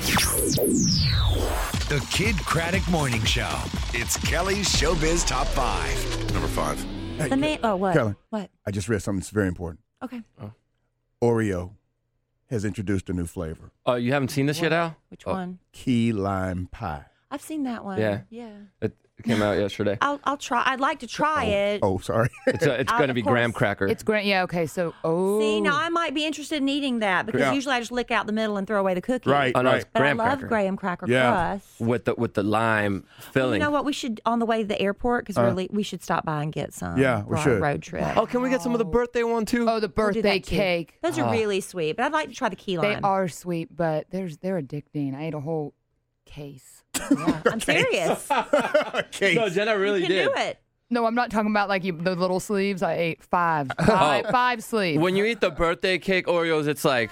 The Kid Craddock Morning Show. It's Kelly's Showbiz Top 5. Number 5. Hey, what? Kelly, What? I just read something that's very important. Okay. Oreo has introduced a new flavor. Oh, you haven't seen this yet, Al? Which one? Key lime pie. I've seen that one. Yeah. Yeah. It came out yesterday. I'll try. I'd like to try it. Oh, sorry. It's going to be of course. graham cracker. It's great. Yeah, okay. So, See, now I might be interested in eating that because Yeah. usually I just lick out the middle and throw away the cookie. Right, Oh, no, right. it's But graham I love cracker. graham cracker Yeah. crust. with the lime filling. You know what? We should, on the way to the airport, because we should stop by and get some. Yeah, we for should. Our road trip. Oh, can we get some of the birthday one too? oh, the We'll do birthday that, too. cake. Those are really sweet, but I'd like to try the key They lime. are sweet, but they're addicting. I ate a whole case. Yeah, I'm serious. No, Jenna really You can did. do it. No, I'm not talking about like the little sleeves. I ate five sleeves. When you eat the birthday cake Oreos, it's like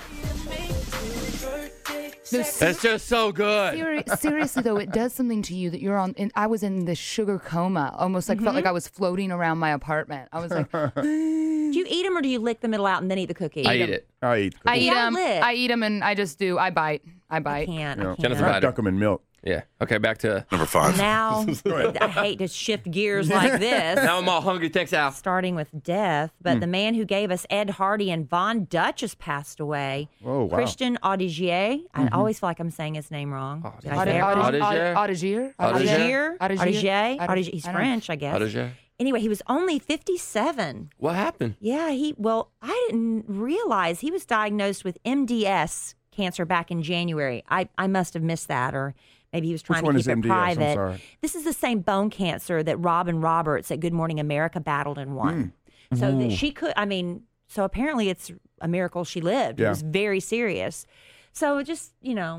it's just so good. Seriously though, it does something to you that you're on. And I was in this sugar coma, almost like felt like I was floating around my apartment. I was like, Do you eat them or do you lick the middle out and then eat the cookie? I eat it. I eat. I eat Yeah, them. lick. I eat them, and I just do. I bite. I can't. I Jennifer can't. Biden. Duck them in milk. Yeah. Okay, back to Number 5. Now, I hate to shift gears like this. now. I'm all hungry. Thanks, Al. Starting with death, but the man who gave us Ed Hardy and Von Dutch has passed away. Oh, wow. Christian Audigier. I always feel like I'm saying his name wrong. Did I say it wrong? Audigier? Audigier. Audigier. He's French, I guess. Audigier. Anyway, he was only 57. What happened? Yeah, I didn't realize he was diagnosed with MDS cancer back in January. I must have missed that, or maybe he was trying Which one to is keep it MDS? I'm private. sorry. This is the same bone cancer that Robin Roberts at Good Morning America battled and won. So that she could, so apparently it's a miracle she lived. It Yeah. was very serious. So just,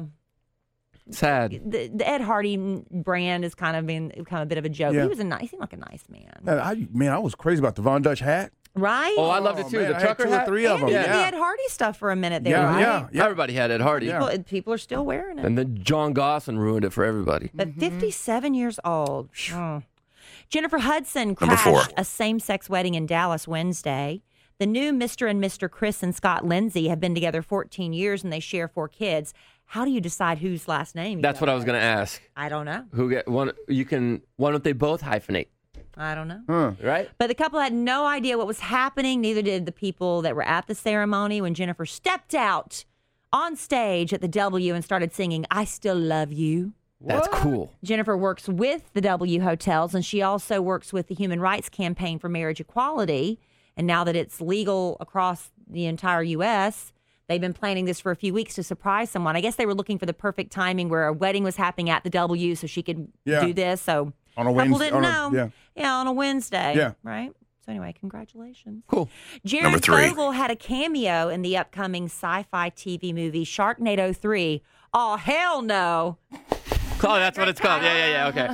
Sad. the Ed Hardy brand has kind of become a bit of a joke. Yeah. He seemed like a nice man. I was crazy about the Von Dutch hat. Right? Oh, I loved it too. man, the I had trucker 2 or hat. 3 of and them. he did the Yeah. Ed Hardy stuff for a minute there, Yeah, right? yeah. Everybody had Ed Hardy. Yeah. People are still wearing it. And then John Gosselin ruined it for everybody. But 57 years old. Oh. Jennifer Hudson Number 4. crashed a same-sex wedding in Dallas Wednesday. The new Mr. and Mr. Chris and Scott Lindsay have been together 14 years, and they share 4 kids. How do you decide whose last name? That's what I was going to ask. I don't know. Who get one? Why don't they both hyphenate? I don't know. Right? But the couple had no idea what was happening. Neither did the people that were at the ceremony when Jennifer stepped out on stage at the W and started singing, "I Still Love You." That's cool. Jennifer works with the W Hotels, and she also works with the Human Rights Campaign for Marriage Equality. And now that it's legal across the entire U.S., they've been planning this for a few weeks to surprise someone. I guess they were looking for the perfect timing where a wedding was happening at the W so she could do this. So On a couple Wednesday. didn't know. Yeah. On a Wednesday. Yeah. Right? So anyway, congratulations. Cool. Number Jared 3. Fogle had a cameo in the upcoming sci-fi TV movie Sharknado 3. Oh, hell no. Oh, that's what it's called. Yeah. Okay.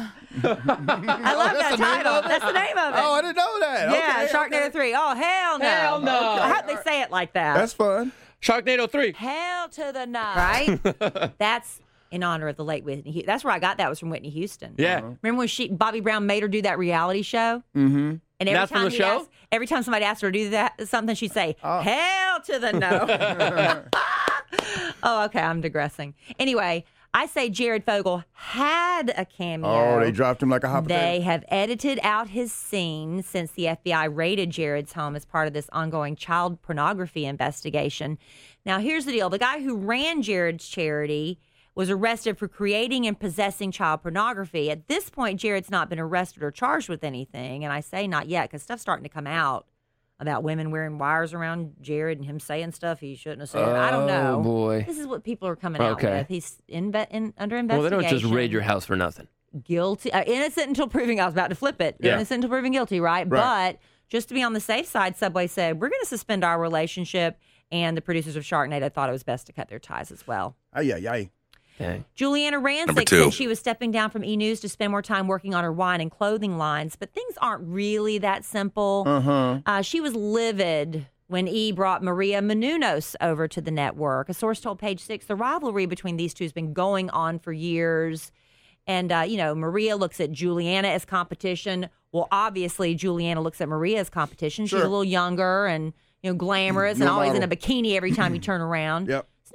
I love that title. That's the name of it. Oh, I didn't know that. Yeah, Okay, Sharknado okay. 3. Oh, hell no. Hell no. I hope they say it like that. That's fun. Sharknado 3. Hell to the no. Right? That's in honor of the late Whitney Houston. That's where I got that was from Whitney Houston. Yeah. Remember when Bobby Brown made her do that reality show? Mm-hmm. And every That's from time the show? every time somebody asked her to do something, she'd say, hell to the no. Oh, okay. I'm digressing. Anyway, I say Jared Fogle had a cameo. Oh, they dropped him like a hot potato. They have edited out his scene since the FBI raided Jared's home as part of this ongoing child pornography investigation. Now, here's the deal. The guy who ran Jared's charity was arrested for creating and possessing child pornography. At this point, Jared's not been arrested or charged with anything. And I say not yet because stuff's starting to come out about women wearing wires around Jared and him saying stuff he shouldn't have said. I don't know. Oh, boy. This is what people are coming out with. He's under investigation. Well, they don't just raid your house for nothing. Guilty, innocent until proving. I was about to flip it. Yeah. Innocent until proven guilty, right? But just to be on the safe side, Subway said we're going to suspend our relationship, and the producers of Sharknado thought it was best to cut their ties as well. Ay. Okay. Juliana Rancic Number 2. said she was stepping down from E! News to spend more time working on her wine and clothing lines, but things aren't really that simple. She was livid when E! brought Maria Menounos over to the network. A source told Page Six the rivalry between these two has been going on for years. And, Maria looks at Juliana as competition. Well, obviously, Juliana looks at Maria as competition. She's a little younger and, glamorous and always in a bikini every time you turn around. Yep. It's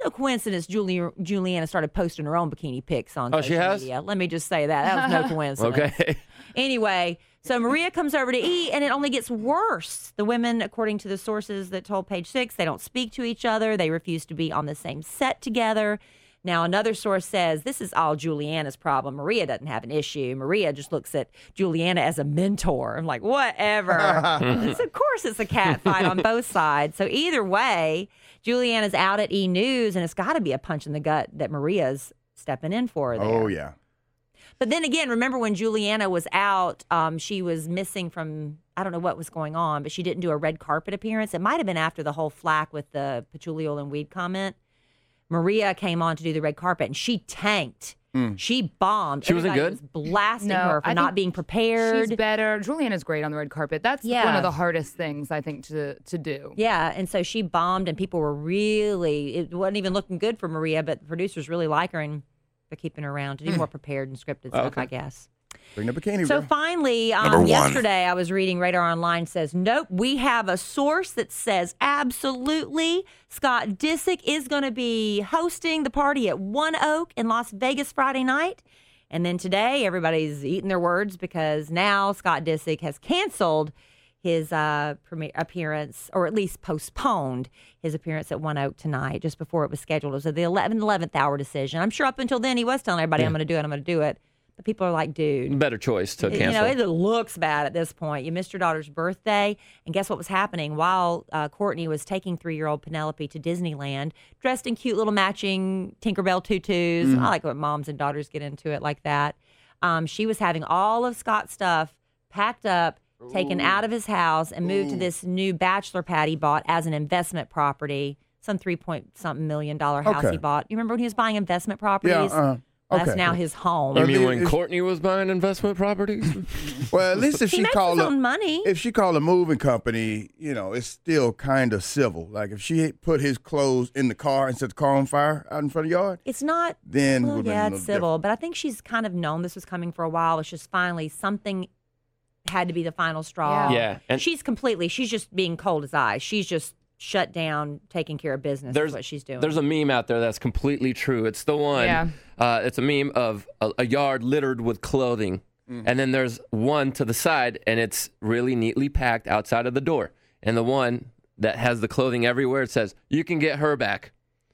no coincidence Juliana started posting her own bikini pics on Oh, social she has? media. Let me just say that. That was no coincidence. Okay. Anyway, so Maria comes over to eat, and it only gets worse. The women, according to the sources that told Page Six, they don't speak to each other. They refuse to be on the same set together. Now, another source says this is all Juliana's problem. Maria doesn't have an issue. Maria just looks at Juliana as a mentor. I'm like, whatever. Of course, it's a cat fight on both sides. So either way, Juliana's out at E! News, and it's got to be a punch in the gut that Maria's stepping in for her there. Oh, yeah. But then again, remember when Juliana was out, she was missing from, I don't know what was going on, but she didn't do a red carpet appearance. It might have been after the whole flack with the patchouli oil and weed comment. Maria came on to do the red carpet, and she tanked. She bombed. She wasn't Everybody good? was blasting No, her for I not think being prepared. She's better. Juliana's great on the red carpet. That's Yeah. one of the hardest things, I think, to do. Yeah, and so she bombed, and people were really, it wasn't even looking good for Maria, but the producers really like her, and they're keeping her around to do more prepared and scripted stuff, okay. I guess. Bring the bikini, So bro. finally, Number one. yesterday I was reading Radar Online says, nope, we have a source that says absolutely Scott Disick is going to be hosting the party at One Oak in Las Vegas Friday night. And then today everybody's eating their words because now Scott Disick has canceled his premiere appearance, or at least postponed his appearance at One Oak tonight, just before it was scheduled. It was the 11th hour decision. I'm sure up until then he was telling everybody, I'm going to do it, I'm going to do it. But people are like, dude. Better choice to cancel. You know, it looks bad at this point. You missed your daughter's birthday. And guess what was happening? While Courtney was taking 3-year-old Penelope to Disneyland, dressed in cute little matching Tinkerbell tutus. I like when moms and daughters get into it like that. She was having all of Scott's stuff packed up, taken out of his house, and moved to this new bachelor pad he bought as an investment property. Some $3-point-something million house Okay. he bought. You remember when he was buying investment properties? Okay. That's now his home. You Well, mean when if- Courtney was buying investment properties? Well, at least if He she makes called his own money. If she called a moving company, you know, it's still kind of civil. Like if she put his clothes in the car and set the car on fire out in front of the yard, It's not. then Well, would be a yeah, little it's civil, but I think she's kind of known this was coming for a while. It's just finally something had to be the final straw. Yeah, and- she's just being cold as ice. She's just shut down, taking care of business. Is what she's doing. There's a meme out there that's completely true. It's the one. Yeah. It's a meme of a yard littered with clothing, and then there's one to the side, and it's really neatly packed outside of the door. And the one that has the clothing everywhere, it says, "You can get her back."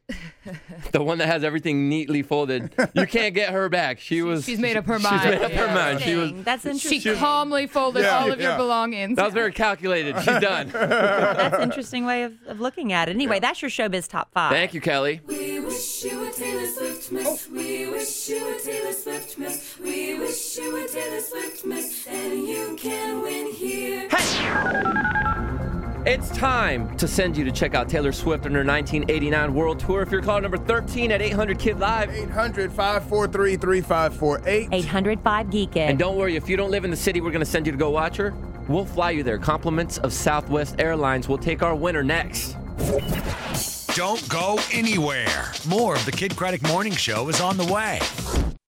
The one that has everything neatly folded, you can't get her back. She's made up her mind. She's made up her mind. She was. That's She interesting. calmly folded Yeah, all of your yeah. belongings. That was very calculated. She's done. That's an interesting way of looking at it. Anyway, that's your Showbiz Top 5. Thank you, Kelly. We wish you were Taylor Swift, miss. We wish you were Taylor Swift, miss. We wish you were Taylor Swift, miss. And you can win here. It's time to send you to check out Taylor Swift on her 1989 World Tour. If you're calling number 13 at 800-KID-LIVE. 800-543-3548. 805 Geekin. And don't worry, if you don't live in the city we're going to send you to go watch her, we'll fly you there. Compliments of Southwest Airlines. We'll take our winner next. Don't go anywhere. More of the Kid Craddock Morning Show is on the way.